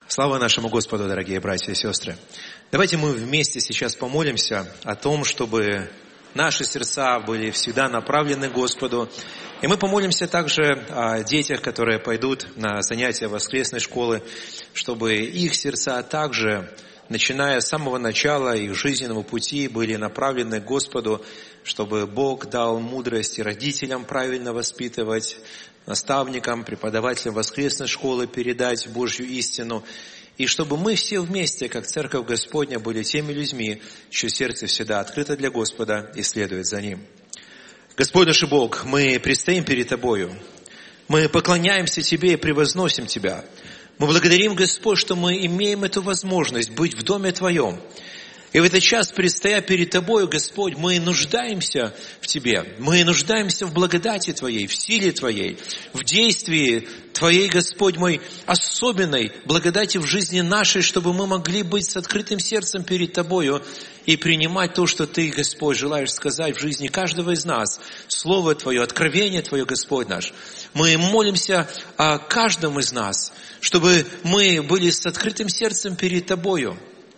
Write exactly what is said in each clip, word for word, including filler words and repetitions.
Слава нашему Господу, дорогие братья и сестры! Давайте мы вместе сейчас помолимся о том, чтобы наши сердца были всегда направлены к Господу. И мы помолимся также о детях, которые пойдут на занятия воскресной школы, чтобы их сердца также, начиная с самого начала их жизненного пути, были направлены к Господу, чтобы Бог дал мудрость и родителям правильно воспитывать, наставникам, преподавателям воскресной школы передать Божью истину, и чтобы мы все вместе, как Церковь Господня, были теми людьми, чье сердце всегда открыто для Господа и следует за Ним. Господь наш Бог, мы предстоим перед Тобою, мы поклоняемся Тебе и превозносим Тебя. Мы благодарим, Господь, что мы имеем эту возможность быть в Доме Твоем. И в этот час, предстоя перед Тобою, Господь, мы нуждаемся в Тебе. Мы нуждаемся в благодати Твоей, в силе Твоей, в действии Твоей, Господь мой, особенной благодати в жизни нашей, чтобы мы могли быть с открытым сердцем перед Тобою и принимать то, что Ты, Господь, желаешь сказать в жизни каждого из нас. Слово Твое, откровение Твое, Господь наш. Мы молимся о каждом из нас, чтобы мы были с открытым сердцем перед Тобою.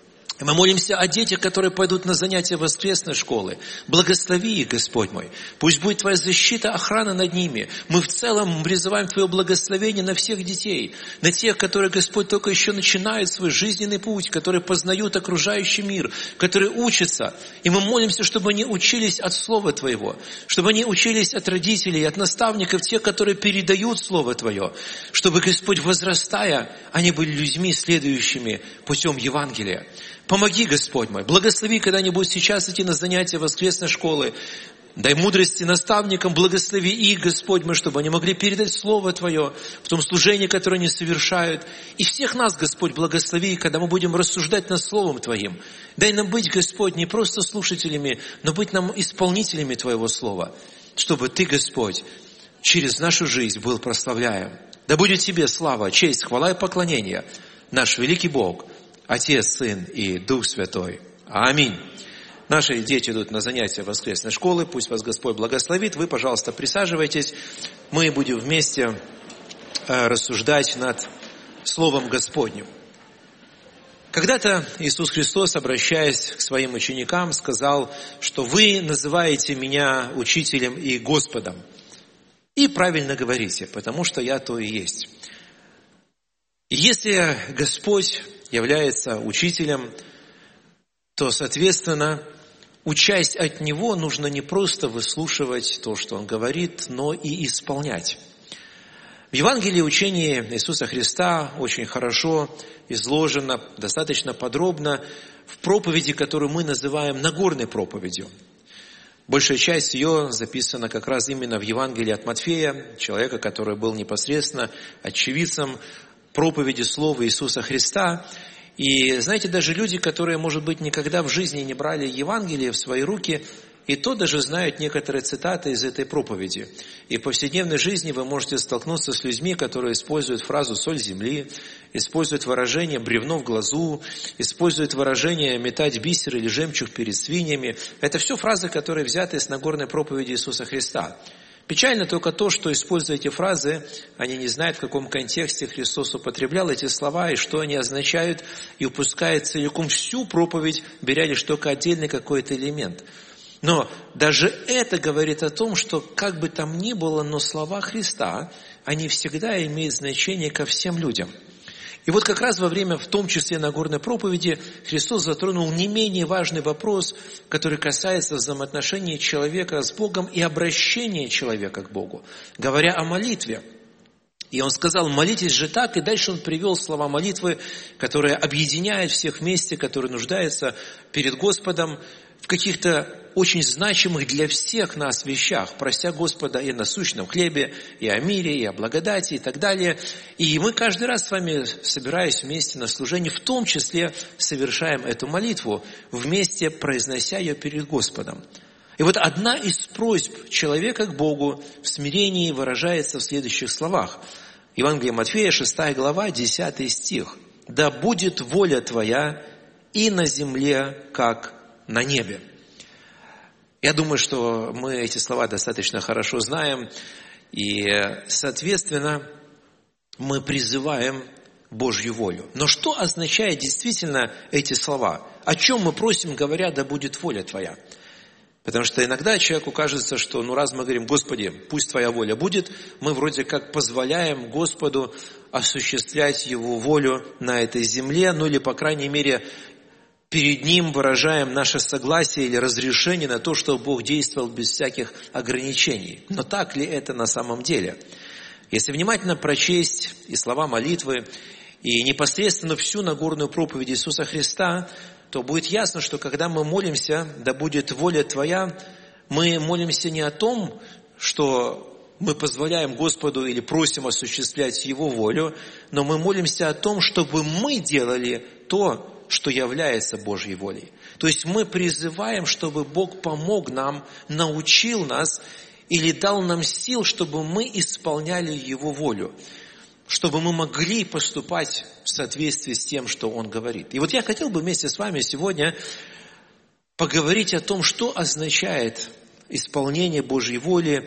Мы молимся о детях, которые пойдут на занятия воскресной школы. Благослови их, Господь мой. Пусть будет Твоя защита, охрана над ними. Мы в целом призываем Твое благословение на всех детей, на тех, которые, Господь, только еще начинают свой жизненный путь, которые познают окружающий мир, которые учатся. И мы молимся, чтобы они учились от Слова Твоего, чтобы они учились от родителей, от наставников, тех, которые передают Слово Твое, чтобы, Господь, возрастая, они были людьми, следующими путем Евангелия. Помоги, Господь мой, благослови когда-нибудь сейчас идти на занятия воскресной школы. Дай мудрости наставникам, благослови их, Господь мой, чтобы они могли передать Слово Твое в том служении, которое они совершают. И всех нас, Господь, благослови, когда мы будем рассуждать над Словом Твоим. Дай нам быть, Господь, не просто слушателями, но быть нам исполнителями Твоего Слова, чтобы Ты, Господь, через нашу жизнь был прославляем. Да будет Тебе слава, честь, хвала и поклонение, наш великий Бог, Отец, Сын и Дух Святой. Аминь. Наши дети идут на занятия воскресной школы. Пусть вас Господь благословит. Вы, пожалуйста, присаживайтесь. Мы будем вместе рассуждать над Словом Господним. Когда-то Иисус Христос, обращаясь к своим ученикам, сказал, что вы называете меня учителем и Господом. И правильно говорите, потому что я то и есть. Если Господь является учителем, то, соответственно, учась от Него, нужно не просто выслушивать то, что Он говорит, но и исполнять. В Евангелии учение Иисуса Христа очень хорошо изложено, достаточно подробно в проповеди, которую мы называем Нагорной проповедью. Большая часть ее записана как раз именно в Евангелии от Матфея, человека, который был непосредственно очевидцем проповеди Слова Иисуса Христа. И знаете, даже люди, которые, может быть, никогда в жизни не брали Евангелие в свои руки, и то даже знают некоторые цитаты из этой проповеди. И в повседневной жизни вы можете столкнуться с людьми, которые используют фразу «соль земли», используют выражение «бревно в глазу», используют выражение «метать бисер» или «жемчуг перед свиньями». Это все фразы, которые взяты из Нагорной проповеди Иисуса Христа. Печально только то, что, используя эти фразы, они не знают, в каком контексте Христос употреблял эти слова и что они означают, и упускают целиком всю проповедь, беря лишь только отдельный какой-то элемент. Но даже это говорит о том, что как бы там ни было, но слова Христа, они всегда имеют значение ко всем людям. И вот как раз во время, в том числе Нагорной проповеди, Христос затронул не менее важный вопрос, который касается взаимоотношений человека с Богом и обращения человека к Богу, говоря о молитве. И Он сказал: молитесь же так, и дальше Он привел слова молитвы, которые объединяют всех вместе, которые нуждаются перед Господом в каких-то очень значимых для всех нас вещах, прося Господа и о насущном хлебе, и о мире, и о благодати, и так далее. И мы каждый раз с вами, собираясь вместе на служение, в том числе совершаем эту молитву, вместе произнося ее перед Господом. И вот одна из просьб человека к Богу в смирении выражается в следующих словах. Евангелие Матфея, шестая глава, десятый стих. «Да будет воля Твоя и на земле, как на небе». Я думаю, что мы эти слова достаточно хорошо знаем, и, соответственно, мы призываем Божью волю. Но что означает действительно эти слова? О чем мы просим, говоря, да будет воля Твоя? Потому что иногда человеку кажется, что ну раз мы говорим, Господи, пусть Твоя воля будет, мы вроде как позволяем Господу осуществлять Его волю на этой земле, ну или, по крайней мере, перед Ним выражаем наше согласие или разрешение на то, чтобы Бог действовал без всяких ограничений. Но так ли это на самом деле? Если внимательно прочесть и слова молитвы, и непосредственно всю Нагорную проповедь Иисуса Христа, то будет ясно, что когда мы молимся, да будет воля Твоя, мы молимся не о том, что мы позволяем Господу или просим осуществлять Его волю, но мы молимся о том, чтобы мы делали то, что является Божьей волей. То есть мы призываем, чтобы Бог помог нам, научил нас или дал нам сил, чтобы мы исполняли Его волю, чтобы мы могли поступать в соответствии с тем, что Он говорит. И вот я хотел бы вместе с вами сегодня поговорить о том, что означает исполнение Божьей воли,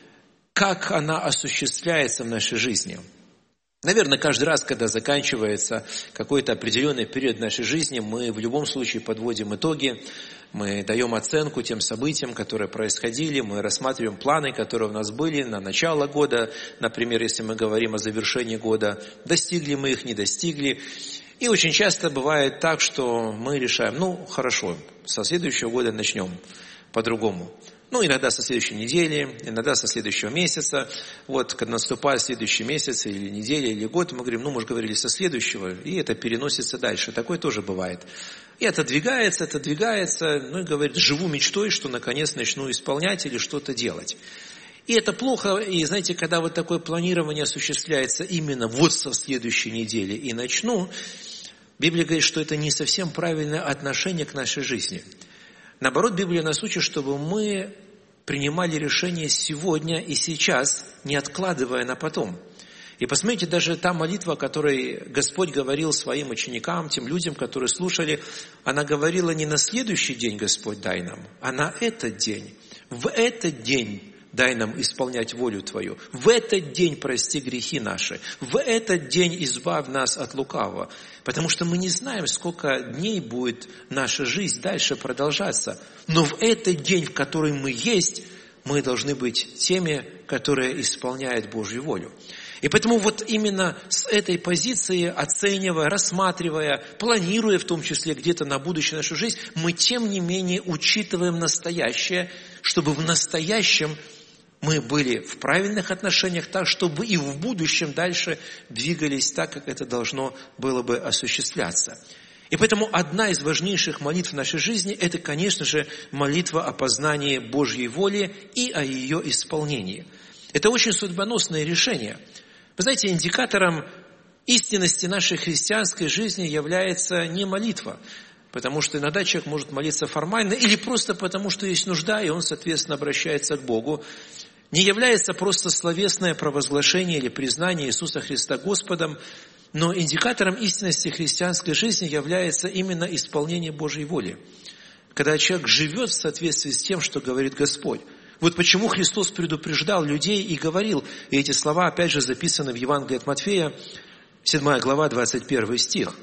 как она осуществляется в нашей жизни. Наверное, каждый раз, когда заканчивается какой-то определенный период нашей жизни, мы в любом случае подводим итоги, мы даем оценку тем событиям, которые происходили, мы рассматриваем планы, которые у нас были на начало года, например, если мы говорим о завершении года, достигли мы их, не достигли. И очень часто бывает так, что мы решаем, ну, хорошо, со следующего года начнем по-другому. Ну, иногда со следующей недели, иногда со следующего месяца. Вот, когда наступает следующий месяц, или неделя, или год, мы говорим, ну, мы же говорили со следующего, и это переносится дальше. Такое тоже бывает. И отодвигается, отодвигается, ну, и говорит, живу мечтой, что наконец начну исполнять или что-то делать. И это плохо, и знаете, когда вот такое планирование осуществляется именно вот со следующей недели и начну, Библия говорит, что это не совсем правильное отношение к нашей жизни. Наоборот, Библия нас учит, чтобы мы принимали решения сегодня и сейчас, не откладывая на потом. И посмотрите, даже та молитва, о которой Господь говорил своим ученикам, тем людям, которые слушали, она говорила не на следующий день, Господь, дай нам, а на этот день. В этот день дай нам исполнять волю Твою. В этот день прости грехи наши. В этот день избавь нас от лукавого. Потому что мы не знаем, сколько дней будет наша жизнь дальше продолжаться. Но в этот день, в который мы есть, мы должны быть теми, которые исполняют Божью волю. И поэтому вот именно с этой позиции, оценивая, рассматривая, планируя в том числе где-то на будущее нашу жизнь, мы тем не менее учитываем настоящее, чтобы в настоящем мы были в правильных отношениях так, чтобы и в будущем дальше двигались так, как это должно было бы осуществляться. И поэтому одна из важнейших молитв в нашей жизни – это, конечно же, молитва о познании Божьей воли и о ее исполнении. Это очень судьбоносное решение. Вы знаете, индикатором истинности нашей христианской жизни является не молитва, потому что иногда человек может молиться формально или просто потому, что есть нужда, и он, соответственно, обращается к Богу. Не является просто словесное провозглашение или признание Иисуса Христа Господом, но индикатором истинности христианской жизни является именно исполнение Божьей воли. Когда человек живет в соответствии с тем, что говорит Господь. Вот почему Христос предупреждал людей и говорил, и эти слова опять же записаны в Евангелии от Матфея, седьмая глава, двадцать первый стих.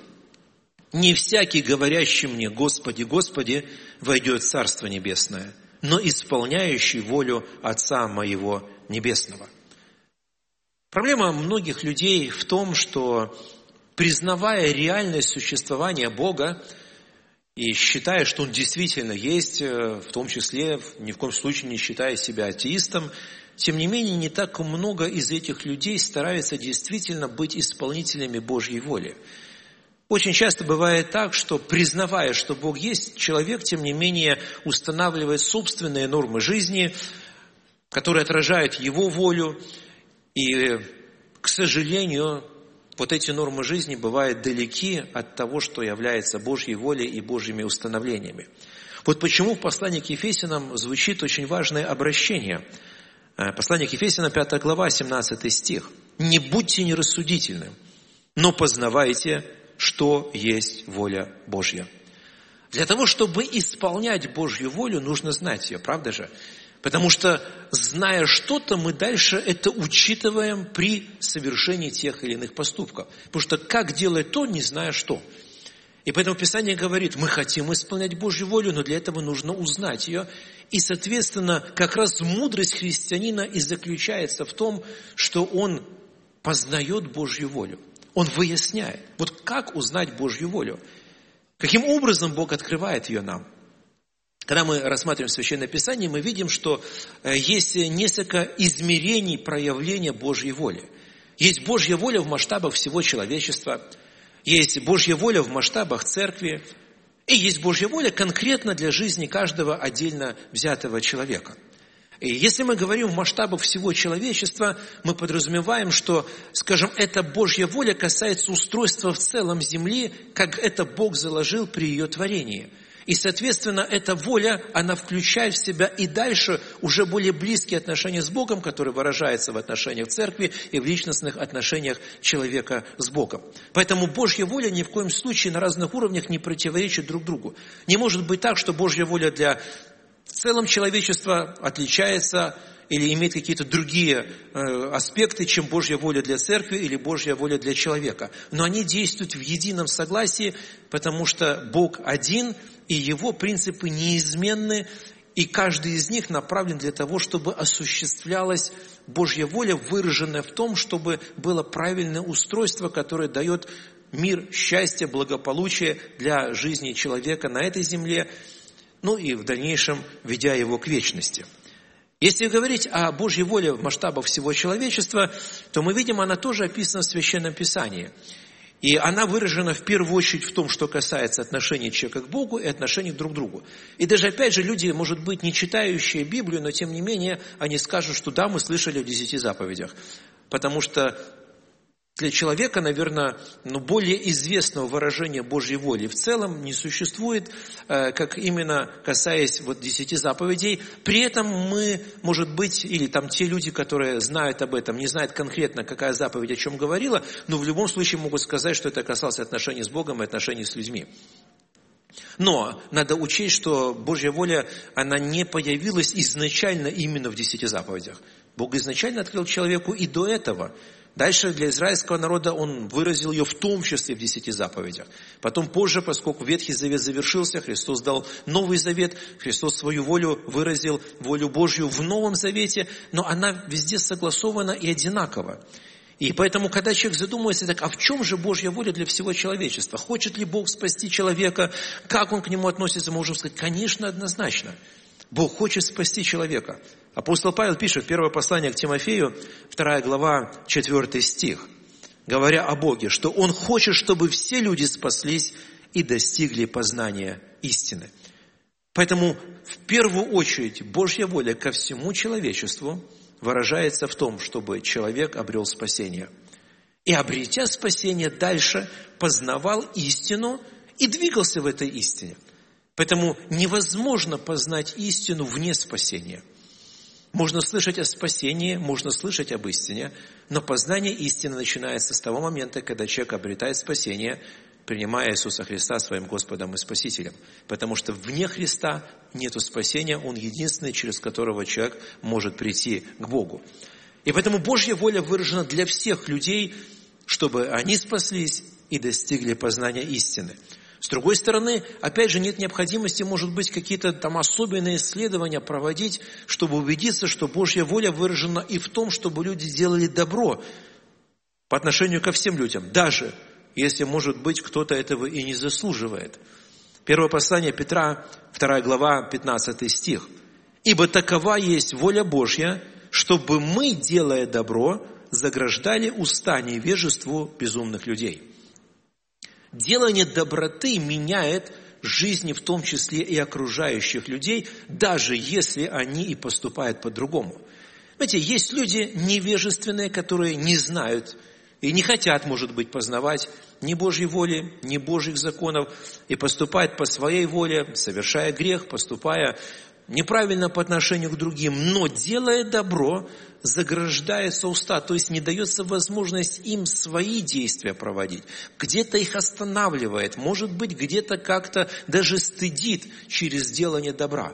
«Не всякий, говорящий мне, Господи, Господи, войдет в Царство Небесное, но исполняющий волю Отца Моего Небесного». Проблема многих людей в том, что, признавая реальность существования Бога и считая, что Он действительно есть, в том числе, ни в коем случае не считая себя атеистом, тем не менее, не так много из этих людей стараются действительно быть исполнителями Божьей воли. Очень часто бывает так, что, признавая, что Бог есть, человек, тем не менее, устанавливает собственные нормы жизни, которые отражают его волю. И, к сожалению, вот эти нормы жизни бывают далеки от того, что является Божьей волей и Божьими установлениями. Вот почему в послании к Ефесянам звучит очень важное обращение. Послание к Ефесянам, пятая глава, семнадцатый стих. «Не будьте нерассудительны, но познавайте, что есть воля Божья». Для того, чтобы исполнять Божью волю, нужно знать ее, правда же? Потому что, зная что-то, мы дальше это учитываем при совершении тех или иных поступков. Потому что как делать то, не зная что. И поэтому Писание говорит, мы хотим исполнять Божью волю, но для этого нужно узнать ее. И, соответственно, как раз мудрость христианина и заключается в том, что он познает Божью волю. Он выясняет. Вот как узнать Божью волю? Каким образом Бог открывает ее нам? Когда мы рассматриваем Священное Писание, мы видим, что есть несколько измерений проявления Божьей воли. Есть Божья воля в масштабах всего человечества, есть Божья воля в масштабах церкви, и есть Божья воля конкретно для жизни каждого отдельно взятого человека. И если мы говорим в масштабах всего человечества, мы подразумеваем, что, скажем, эта Божья воля касается устройства в целом земли, как это Бог заложил при ее творении. И, соответственно, эта воля, она включает в себя и дальше уже более близкие отношения с Богом, которые выражаются в отношениях церкви и в личностных отношениях человека с Богом. Поэтому Божья воля ни в коем случае на разных уровнях не противоречит друг другу. Не может быть так, что Божья воля для в целом человечества отличается или имеет какие-то другие э, аспекты, чем Божья воля для церкви или Божья воля для человека. Но они действуют в едином согласии, потому что Бог один, и Его принципы неизменны, и каждый из них направлен для того, чтобы осуществлялась Божья воля, выраженная в том, чтобы было правильное устройство, которое дает мир, счастье, благополучие для жизни человека на этой земле, ну и в дальнейшем ведя его к вечности. Если говорить о Божьей воле в масштабах всего человечества, то мы видим, она тоже описана в Священном Писании. И она выражена в первую очередь в том, что касается отношений человека к Богу и отношений друг к другу. И даже, опять же, люди, может быть, не читающие Библию, но тем не менее, они скажут, что да, мы слышали о десяти заповедях. Потому что для человека, наверное, ну, более известного выражения Божьей воли в целом не существует, э, как именно касаясь вот десяти заповедей. При этом мы, может быть, или там те люди, которые знают об этом, не знают конкретно, какая заповедь о чем говорила, но в любом случае могут сказать, что это касалось отношений с Богом и отношений с людьми. Но надо учесть, что Божья воля, она не появилась изначально именно в десяти заповедях. Бог изначально открыл человеку и до этого. Дальше для израильского народа Он выразил ее в том числе в десяти заповедях. Потом позже, поскольку Ветхий Завет завершился, Христос дал Новый Завет, Христос свою волю выразил, волю Божью в Новом Завете, но она везде согласована и одинакова. И поэтому, когда человек задумывается, так, а в чем же Божья воля для всего человечества? Хочет ли Бог спасти человека? Как Он к нему относится? Мы можем сказать, конечно, однозначно. Бог хочет спасти человека. Апостол Павел пишет, первое послание к Тимофею, вторая глава, четвертый стих, говоря о Боге, что Он хочет, чтобы все люди спаслись и достигли познания истины. Поэтому, в первую очередь, Божья воля ко всему человечеству выражается в том, чтобы человек обрел спасение. И, обретя спасение, дальше познавал истину и двигался в этой истине. Поэтому невозможно познать истину вне спасения. Можно слышать о спасении, можно слышать об истине, но познание истины начинается с того момента, когда человек обретает спасение, принимая Иисуса Христа своим Господом и Спасителем. Потому что вне Христа нету спасения, Он единственный, через которого человек может прийти к Богу. И поэтому Божья воля выражена для всех людей, чтобы они спаслись и достигли познания истины. С другой стороны, опять же, нет необходимости, может быть, какие-то там особенные исследования проводить, чтобы убедиться, что Божья воля выражена и в том, чтобы люди делали добро по отношению ко всем людям, даже если, может быть, кто-то этого и не заслуживает. Первое послание Петра, вторая глава, пятнадцатый стих. «Ибо такова есть воля Божья, чтобы мы, делая добро, заграждали уста невежеству безумных людей». Делание доброты меняет жизни, в том числе и окружающих людей, даже если они и поступают по-другому. Знаете, есть люди невежественные, которые не знают и не хотят, может быть, познавать ни Божьей воли, ни Божьих законов, и поступают по своей воле, совершая грех, поступая неправильно по отношению к другим, но делая добро, заграждается уста, то есть не дается возможность им свои действия проводить. Где-то их останавливает, может быть, где-то как-то даже стыдит через делание добра.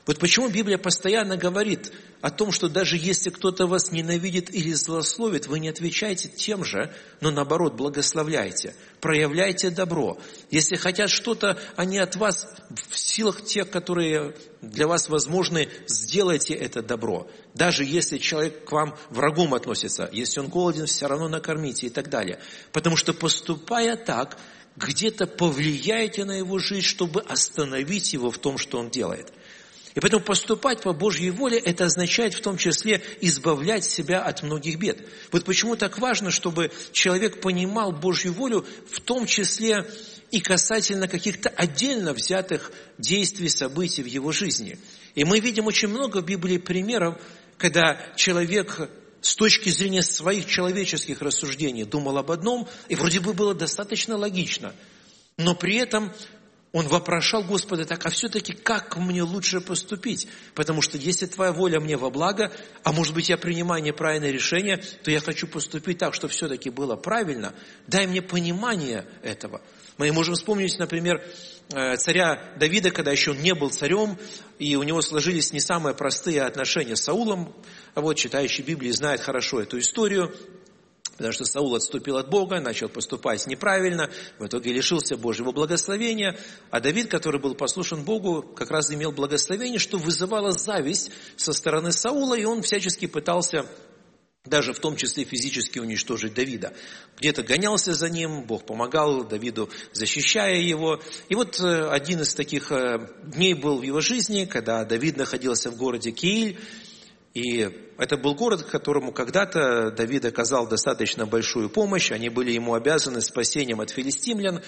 Вот почему Библия постоянно говорит о том, что даже если кто-то вас ненавидит или злословит, вы не отвечайте тем же, но наоборот благословляйте, проявляйте добро. Если хотят что-то они от вас, в силах тех, которые для вас возможны, сделайте это добро. Даже если человек к вам врагом относится, если он голоден, все равно накормите и так далее. Потому что поступая так, где-то повлияете на его жизнь, чтобы остановить его в том, что он делает. И поэтому поступать по Божьей воле, это означает в том числе избавлять себя от многих бед. Вот почему так важно, чтобы человек понимал Божью волю, в том числе и касательно каких-то отдельно взятых действий, событий в его жизни. И мы видим очень много в Библии примеров, когда человек с точки зрения своих человеческих рассуждений думал об одном, и вроде бы было достаточно логично, но при этом он вопрошал Господа: так, а все-таки как мне лучше поступить? Потому что если Твоя воля мне во благо, а может быть я принимаю неправильное решение, то я хочу поступить так, чтобы все-таки было правильно. Дай мне понимание этого. Мы можем вспомнить, например, царя Давида, когда еще он не был царем, и у него сложились не самые простые отношения с Саулом. А вот читающий Библию знает хорошо эту историю. Потому что Саул отступил от Бога, начал поступать неправильно, в итоге лишился Божьего благословения. А Давид, который был послушен Богу, как раз имел благословение, что вызывало зависть со стороны Саула, и он всячески пытался даже в том числе физически уничтожить Давида. Где-то гонялся за ним, Бог помогал Давиду, защищая его. И вот один из таких дней был в его жизни, когда Давид находился в городе Кииль. И это был город, которому когда-то Давид оказал достаточно большую помощь. Они были ему обязаны спасением от филистимлян.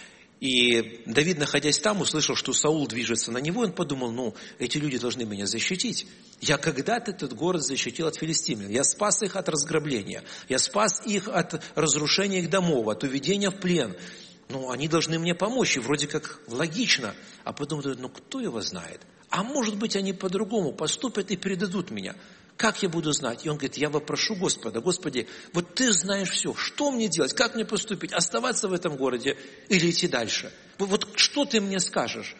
И Давид, находясь там, услышал, что Саул движется на него. Он подумал: ну, эти люди должны меня защитить. Я когда-то этот город защитил от филистимлян. Я спас их от разграбления. Я спас их от разрушения их домов, от уведения в плен. Ну, они должны мне помочь. И вроде как логично. А потом думают: ну, кто его знает? А может быть, они по-другому поступят и предадут меня. Как я буду знать? И он говорит: я вопрошу Господа: Господи, вот Ты знаешь все. Что мне делать? Как мне поступить? Оставаться в этом городе или идти дальше? Вот что Ты мне скажешь?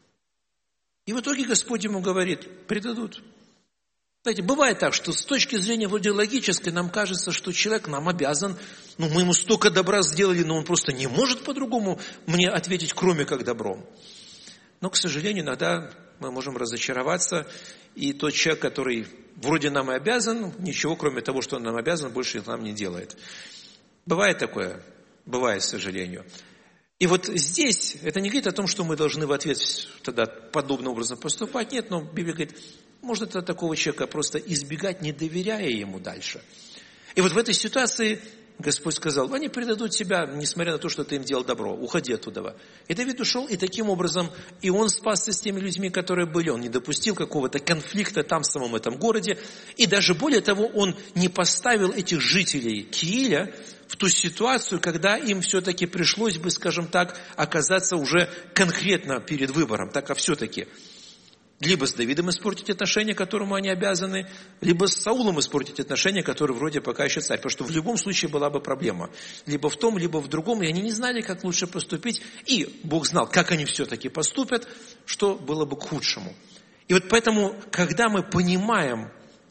И в итоге Господь ему говорит: предадут. Знаете, бывает так, что с точки зрения вроде логической нам кажется, что человек нам обязан, ну мы ему столько добра сделали, но он просто не может по-другому мне ответить, кроме как добром. Но, к сожалению, иногда мы можем разочароваться, и тот человек, который вроде нам и обязан, ничего, кроме того, что он нам обязан, больше нам не делает. Бывает такое? Бывает, к сожалению. И вот здесь это не говорит о том, что мы должны в ответ тогда подобным образом поступать. Нет, но Библия говорит, можно тогда такого человека просто избегать, не доверяя ему дальше. И вот в этой ситуации Господь сказал: они предадут тебя, несмотря на то, что ты им делал добро. Уходи оттуда. И Давид ушел, и таким образом и он спасся с теми людьми, которые были. Он не допустил какого-то конфликта там, в самом этом городе. И даже более того, он не поставил этих жителей Кииля в ту ситуацию, когда им все-таки пришлось бы, скажем так, оказаться уже конкретно перед выбором. Так, а все-таки либо с Давидом испортить отношения, которому они обязаны, либо с Саулом испортить отношения, который вроде пока еще царь. Потому что в любом случае была бы проблема. Либо в том, либо в другом. И они не знали, как лучше поступить. И Бог знал, как они все-таки поступят, что было бы к худшему. И вот поэтому, когда мы понимаем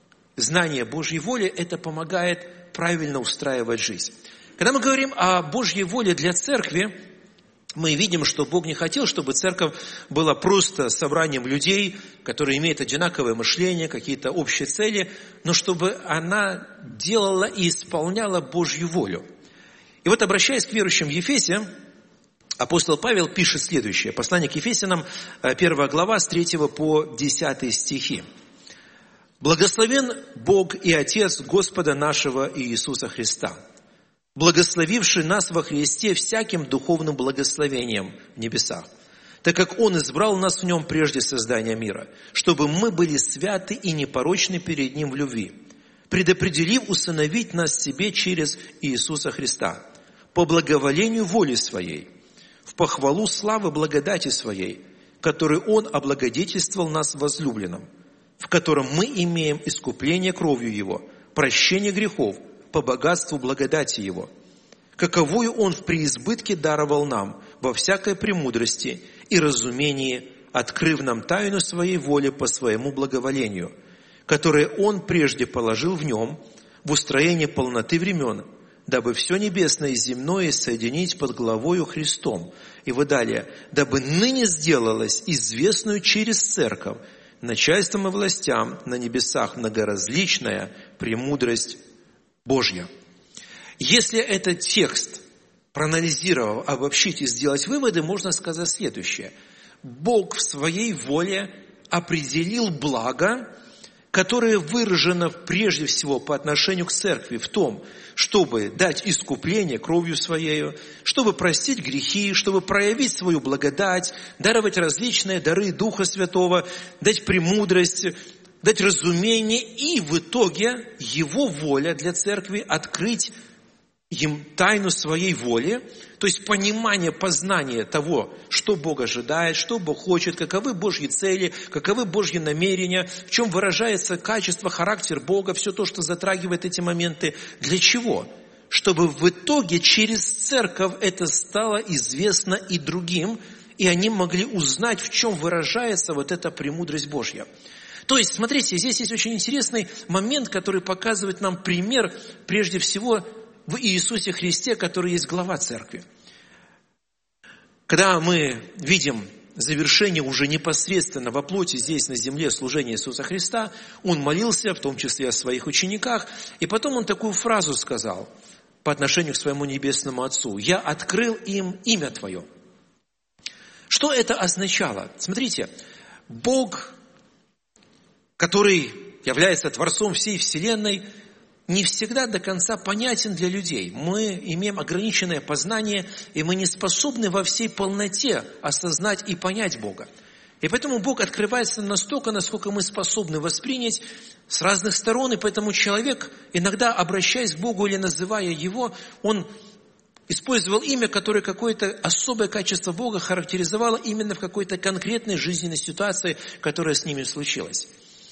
знание Божьей воли, это помогает правильно устраивать жизнь. Когда мы говорим о Божьей воле для церкви, мы видим, что Бог не хотел, чтобы церковь была просто собранием людей, которые имеют одинаковое мышление, какие-то общие цели, но чтобы она делала и исполняла Божью волю. И вот, обращаясь к верующим в Ефесе, апостол Павел пишет следующее. Послание к Ефесянам, первая глава, с третьего по десятый стихи. «Благословен Бог и Отец Господа нашего Иисуса Христа, благословивший нас во Христе всяким духовным благословением в небесах, так как Он избрал нас в Нем прежде создания мира, чтобы мы были святы и непорочны перед Ним в любви, предопределив усыновить нас себе через Иисуса Христа, по благоволению воли Своей, в похвалу славы благодати Своей, которой Он облагодетельствовал нас возлюбленным, в котором мы имеем искупление кровью Его, прощение грехов, по богатству благодати Его, каковую Он в преизбытке даровал нам во всякой премудрости и разумении открыв нам тайну своей воли по своему благоволению, которое Он прежде положил в Нем в устроение полноты времен, дабы все небесное и земное соединить под главою Христом». И вот далее. «Дабы ныне сделалось известную через церковь начальством и властям на небесах многоразличная премудрость Божья». Если этот текст, проанализировав, обобщить и сделать выводы, можно сказать следующее. Бог в своей воле определил благо, которое выражено прежде всего по отношению к церкви в том, чтобы дать искупление кровью Своею, чтобы простить грехи, чтобы проявить свою благодать, даровать различные дары Духа Святого, дать премудрость, дать разумение, и в итоге Его воля для церкви открыть им тайну своей воли, то есть понимание, познание того, что Бог ожидает, что Бог хочет, каковы Божьи цели, каковы Божьи намерения, в чем выражается качество, характер Бога, все то, что затрагивает эти моменты. Для чего? Чтобы в итоге через церковь это стало известно и другим, и они могли узнать, в чем выражается вот эта премудрость Божья. То есть, смотрите, здесь есть очень интересный момент, который показывает нам пример, прежде всего, в Иисусе Христе, который есть глава церкви. Когда мы видим завершение уже непосредственно во плоти здесь на земле служения Иисуса Христа, Он молился, в том числе о своих учениках, и потом Он такую фразу сказал по отношению к своему Небесному Отцу: «Я открыл им имя Твое». Что это означало? Смотрите, Бог, который является Творцом всей Вселенной, не всегда до конца понятен для людей. Мы имеем ограниченное познание, и мы не способны во всей полноте осознать и понять Бога. И поэтому Бог открывается настолько, насколько мы способны воспринять с разных сторон. И поэтому человек, иногда обращаясь к Богу или называя Его, он использовал имя, которое какое-то особое качество Бога характеризовало именно в какой-то конкретной жизненной ситуации, которая с ними случилась.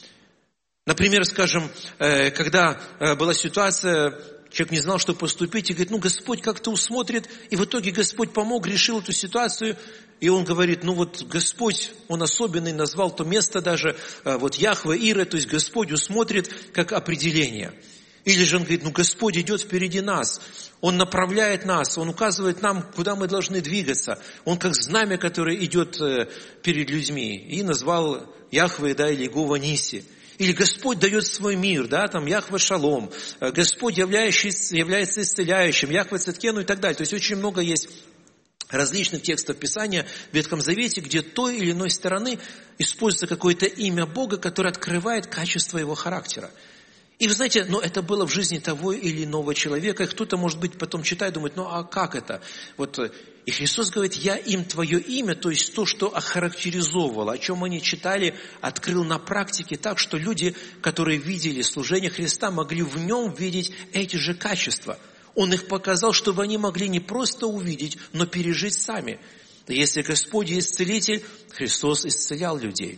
Например, скажем, когда была ситуация, человек не знал, что поступить, и говорит: ну, Господь как-то усмотрит, и в итоге Господь помог, решил эту ситуацию, и он говорит: ну вот Господь, Он особенный, назвал то место даже, вот Яхве Ире, то есть Господь усмотрит как определение. Или же он говорит: ну Господь идет впереди нас, Он направляет нас, Он указывает нам, куда мы должны двигаться. Он как знамя, которое идет перед людьми, и назвал Яхве, да, или Иегова Ниси. Или Господь дает свой мир, да, там Яхве Шалом, Господь являющийся, является исцеляющим, Яхве Циткену и так далее. То есть очень много есть различных текстов Писания в Ветхом Завете, где той или иной стороны используется какое-то имя Бога, которое открывает качество Его характера. И вы знаете, ну это было в жизни того или иного человека, и кто-то, может быть, потом читает, думает: ну а как это? Вот, и Христос говорит: я им Твое имя, то есть то, что охарактеризовывало, о чем они читали, открыл на практике так, что люди, которые видели служение Христа, могли в нем видеть эти же качества. Он их показал, чтобы они могли не просто увидеть, но пережить сами. Если Господь есть целитель, Христос исцелял людей.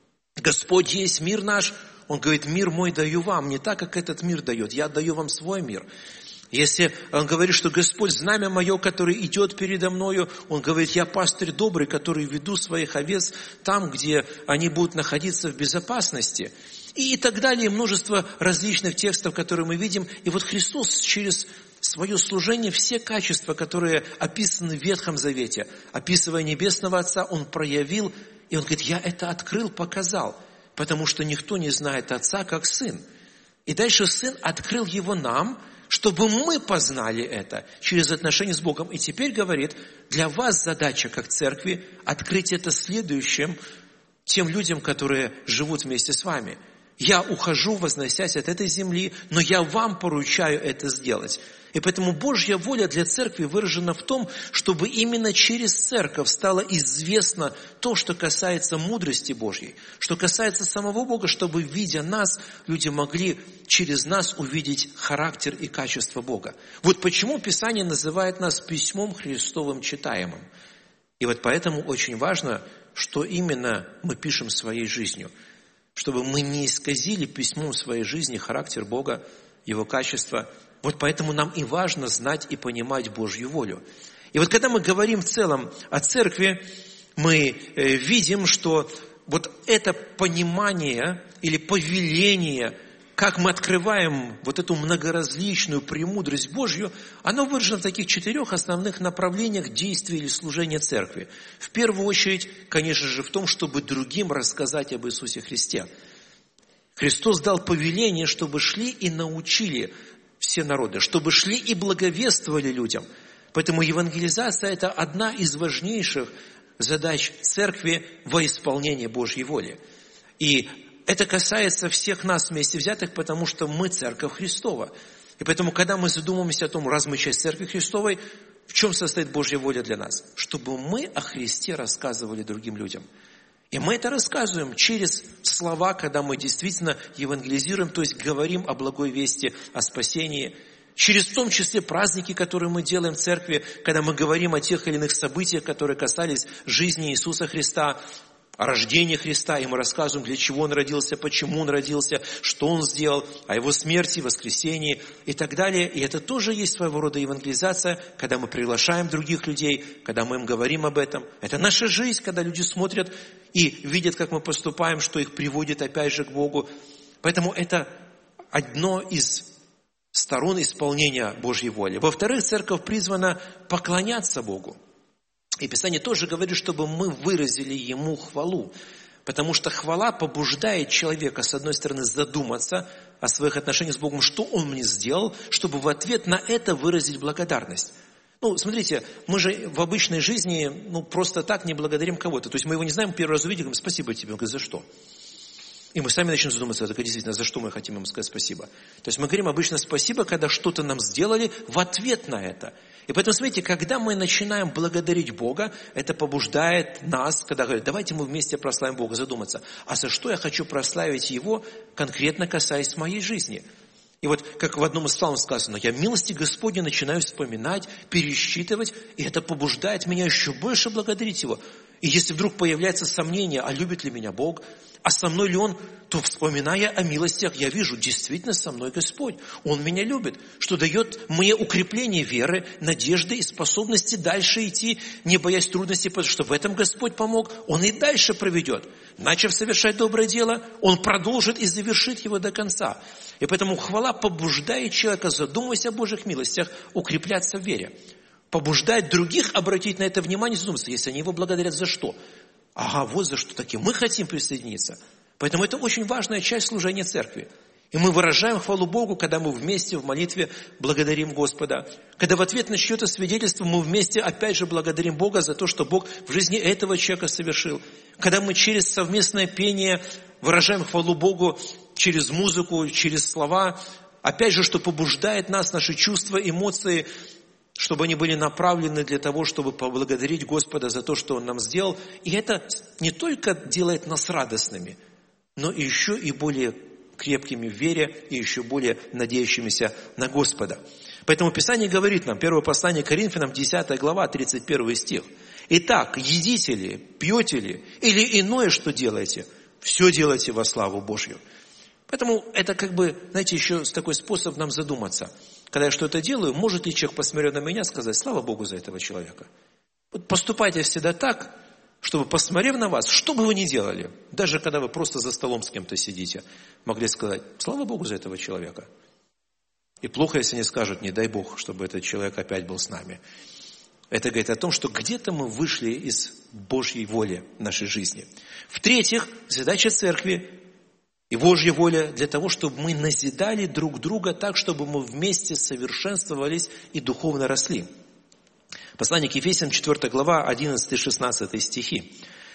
Господь есть мир наш, Он говорит: мир мой даю вам, не так, как этот мир дает, я даю вам свой мир. Если Он говорит, что Господь знамя мое, которое идет передо мною, Он говорит: я пастырь добрый, который веду своих овец там, где они будут находиться в безопасности. И так далее, множество различных текстов, которые мы видим. И вот Христос через свое служение, все качества, которые описаны в Ветхом Завете, описывая Небесного Отца, Он проявил, и Он говорит: я это открыл, показал. Потому что никто не знает Отца, как Сын. И дальше Сын открыл Его нам, чтобы мы познали это через отношения с Богом. И теперь говорит: для вас задача, как церкви, открыть это следующим тем людям, которые живут вместе с вами. Я ухожу, возносясь от этой земли, но я вам поручаю это сделать. И поэтому Божья воля для церкви выражена в том, чтобы именно через церковь стало известно то, что касается мудрости Божьей, что касается самого Бога, чтобы, видя нас, люди могли через нас увидеть характер и качество Бога. Вот почему Писание называет нас письмом Христовым читаемым. И вот поэтому очень важно, что именно мы пишем своей жизнью, чтобы мы не исказили письмом своей жизни характер Бога, Его качество. Вот поэтому нам и важно знать и понимать Божью волю. И вот когда мы говорим в целом о церкви, мы видим, что вот это понимание или повеление, как мы открываем вот эту многоразличную премудрость Божью, оно выражено в таких четырех основных направлениях действия или служения церкви. В первую очередь, конечно же, в том, чтобы другим рассказать об Иисусе Христе. Христос дал повеление, чтобы шли и научили все народы, чтобы шли и благовествовали людям. Поэтому евангелизация – это одна из важнейших задач церкви во исполнении Божьей воли. И это касается всех нас вместе взятых, потому что мы Церковь Христова. И поэтому, когда мы задумываемся о том, раз мы часть Церкви Христовой, в чем состоит Божья воля для нас? Чтобы мы о Христе рассказывали другим людям. И мы это рассказываем через слова, когда мы действительно евангелизируем, то есть говорим о благой вести, о спасении. Через в том числе праздники, которые мы делаем в церкви, когда мы говорим о тех или иных событиях, которые касались жизни Иисуса Христа, о рождении Христа, и мы рассказываем, для чего Он родился, почему Он родился, что Он сделал, о Его смерти, воскресении и так далее. И это тоже есть своего рода евангелизация, когда мы приглашаем других людей, когда мы им говорим об этом. Это наша жизнь, когда люди смотрят и видят, как мы поступаем, что их приводит опять же к Богу. Поэтому это одно из сторон исполнения Божьей воли. Во-вторых, церковь призвана поклоняться Богу. И Писание тоже говорит, чтобы мы выразили Ему хвалу. Потому что хвала побуждает человека, с одной стороны, задуматься о своих отношениях с Богом, что Он мне сделал, чтобы в ответ на это выразить благодарность. Ну, смотрите, мы же в обычной жизни ну, просто так не благодарим кого-то. То есть мы его не знаем, первый раз увидели, говорим, спасибо тебе. Он говорит, за что? И мы сами начнем задуматься, так действительно, за что мы хотим ему сказать спасибо. То есть мы говорим обычно спасибо, когда что-то нам сделали в ответ на это. И поэтому, смотрите, когда мы начинаем благодарить Бога, это побуждает нас, когда говорят, давайте мы вместе прославим Бога, задуматься, а за что я хочу прославить Его, конкретно касаясь моей жизни. И вот, как в одном из псалмов сказано, я милости Господней начинаю вспоминать, пересчитывать, и это побуждает меня еще больше благодарить Его. И если вдруг появляется сомнение, а любит ли меня Бог, а со мной ли Он, то, вспоминая о милостях, я вижу, действительно со мной Господь. Он меня любит, что дает мне укрепление веры, надежды и способности дальше идти, не боясь трудностей, потому что в этом Господь помог, Он и дальше проведет. Начав совершать доброе дело, Он продолжит и завершит его до конца. И поэтому хвала побуждает человека, задумываясь о Божьих милостях, укрепляться в вере. Побуждает других обратить на это внимание и задуматься, если они Его благодарят за что. Ага, вот за что таки мы хотим присоединиться. Поэтому это очень важная часть служения церкви. И мы выражаем хвалу Богу, когда мы вместе в молитве благодарим Господа. Когда в ответ на чье-то свидетельство мы вместе опять же благодарим Бога за то, что Бог в жизни этого человека совершил. Когда мы через совместное пение выражаем хвалу Богу через музыку, через слова. Опять же, что побуждает нас, наши чувства, эмоции, чтобы они были направлены для того, чтобы поблагодарить Господа за то, что Он нам сделал. И это не только делает нас радостными, но еще и более крепкими в вере и еще более надеющимися на Господа. Поэтому Писание говорит нам, первое послание Коринфянам, десятая глава, тридцать первый стих. «Итак, едите ли, пьете ли, или иное, что делаете, все делайте во славу Божью». Поэтому это как бы, знаете, еще такой способ нам задуматься. Когда я что-то делаю, может ли человек, посмотрев на меня, сказать, слава Богу за этого человека. Вот поступайте всегда так, чтобы, посмотрев на вас, что бы вы ни делали, даже когда вы просто за столом с кем-то сидите, могли сказать, слава Богу за этого человека. И плохо, если не скажут, не дай Бог, чтобы этот человек опять был с нами. Это говорит о том, что где-то мы вышли из Божьей воли в нашей жизни. В-третьих, задача церкви и Божья воля для того, чтобы мы назидали друг друга так, чтобы мы вместе совершенствовались и духовно росли. Послание к Ефесянам, четвёртая глава, одиннадцатый-шестнадцатый стихи.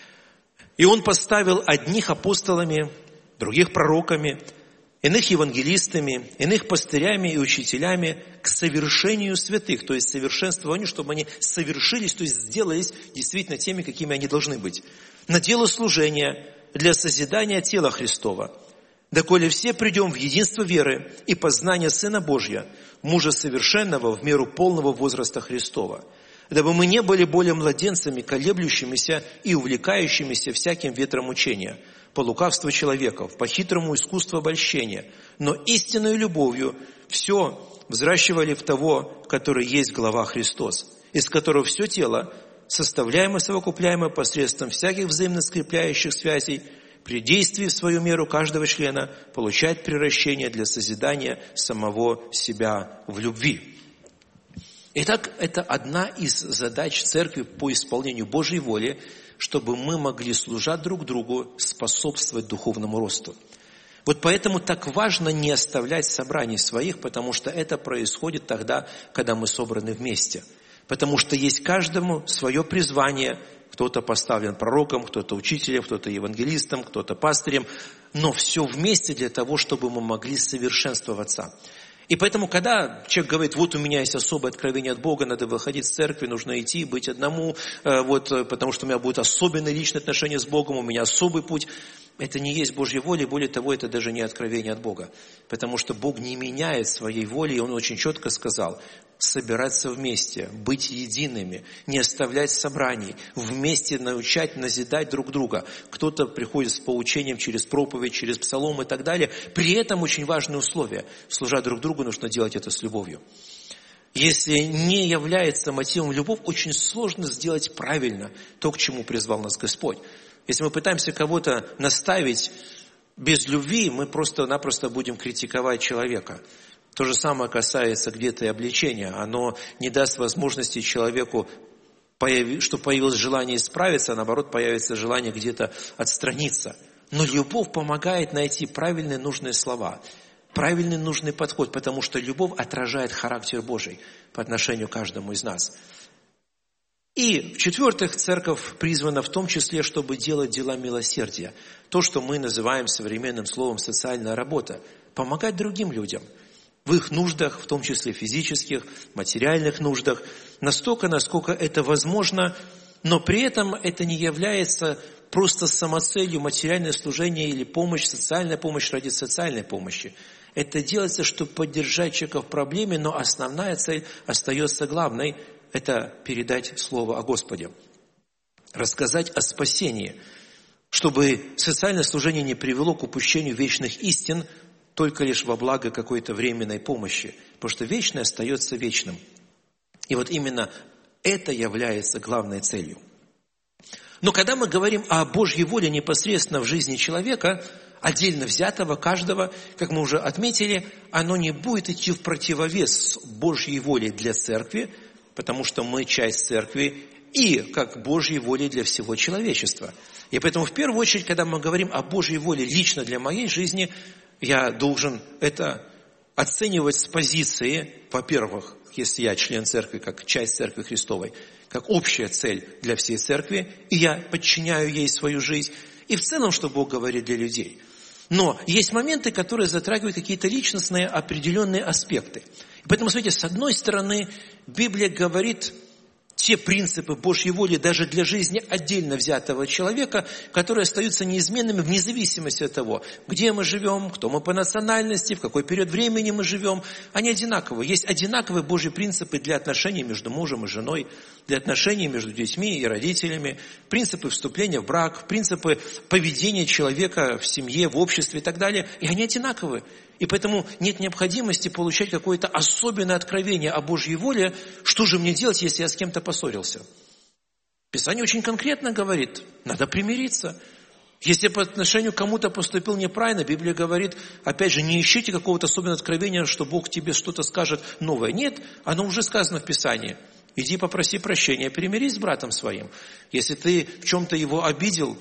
«И Он поставил одних апостолами, других пророками, иных евангелистами, иных пастырями и учителями к совершению святых», то есть совершенствованию, чтобы они совершились, то есть сделались действительно теми, какими они должны быть, «на дело служения, для созидания тела Христова, доколе все придем в единство веры и познания Сына Божия, мужа совершенного в меру полного возраста Христова, дабы мы не были более младенцами, колеблющимися и увлекающимися всяким ветром учения, по лукавству человеков, по хитрому искусству обольщения, но истинной любовью все взращивали в того, который есть глава Христос, из которого все тело, составляемо и совокупляемо посредством всяких взаимно скрепляющих связей, при действии в свою меру каждого члена получает приращение для созидания самого себя в любви. Итак, это одна из задач церкви по исполнению Божьей воли, чтобы мы могли, служа друг другу, способствовать духовному росту. Вот поэтому так важно не оставлять собраний своих, потому что это происходит тогда, когда мы собраны вместе. Потому что есть каждому свое призвание. Кто-то поставлен пророком, кто-то учителем, кто-то евангелистом, кто-то пастырем. Но все вместе для того, чтобы мы могли совершенствоваться. И поэтому, когда человек говорит, вот у меня есть особое откровение от Бога, надо выходить из церкви, нужно идти, быть одному, вот, потому что у меня будет особенное личное отношение с Богом, у меня особый путь. Это не есть Божья воля, более того, это даже не откровение от Бога. Потому что Бог не меняет своей воли, и Он очень четко сказал, собираться вместе, быть едиными, не оставлять собраний, вместе научать, назидать друг друга. Кто-то приходит с поучением через проповедь, через псалом и так далее. При этом очень важное условие. Служа друг другу, нужно делать это с любовью. Если не является мотивом любовь, очень сложно сделать правильно то, к чему призвал нас Господь. Если мы пытаемся кого-то наставить без любви, мы просто-напросто будем критиковать человека. То же самое касается где-то и обличения. Оно не даст возможности человеку, чтобы появилось желание исправиться, а наоборот появится желание где-то отстраниться. Но любовь помогает найти правильные нужные слова, правильный нужный подход, потому что любовь отражает характер Божий по отношению к каждому из нас. И, в-четвертых, церковь призвана в том числе, чтобы делать дела милосердия. То, что мы называем современным словом социальная работа. Помогать другим людям в их нуждах, в том числе физических, материальных нуждах, настолько, насколько это возможно, но при этом это не является просто самоцелью материальное служение или помощь, социальная помощь ради социальной помощи. Это делается, чтобы поддержать человека в проблеме, но основная цель остается главной – это передать Слово о Господе, рассказать о спасении, чтобы социальное служение не привело к упущению вечных истин только лишь во благо какой-то временной помощи, потому что вечное остается вечным. И вот именно это является главной целью. Но когда мы говорим о Божьей воле непосредственно в жизни человека, отдельно взятого, каждого, как мы уже отметили, оно не будет идти в противовес Божьей воле для церкви, потому что мы часть церкви, и как Божьей воле для всего человечества. И поэтому в первую очередь, когда мы говорим о Божьей воле лично для моей жизни, я должен это оценивать с позиции, во-первых, если я член церкви, как часть церкви Христовой, как общая цель для всей церкви, и я подчиняю ей свою жизнь, и в целом, что Бог говорит для людей. Но есть моменты, которые затрагивают какие-то личностные определенные аспекты. Поэтому, смотрите, с одной стороны, Библия говорит те принципы Божьей воли даже для жизни отдельно взятого человека, которые остаются неизменными вне зависимости от того, где мы живем, кто мы по национальности, в какой период времени мы живем. Они одинаковые. Есть одинаковые Божьи принципы для отношений между мужем и женой, для отношений между детьми и родителями, принципы вступления в брак, принципы поведения человека в семье, в обществе и так далее. И они одинаковые. И поэтому нет необходимости получать какое-то особенное откровение о Божьей воле. Что же мне делать, если я с кем-то поссорился? Писание очень конкретно говорит, надо примириться. Если по отношению к кому-то поступил неправильно, Библия говорит, опять же, не ищите какого-то особенного откровения, что Бог тебе что-то скажет новое. Нет, оно уже сказано в Писании. Иди попроси прощения, примирись с братом своим. Если ты в чем-то его обидел,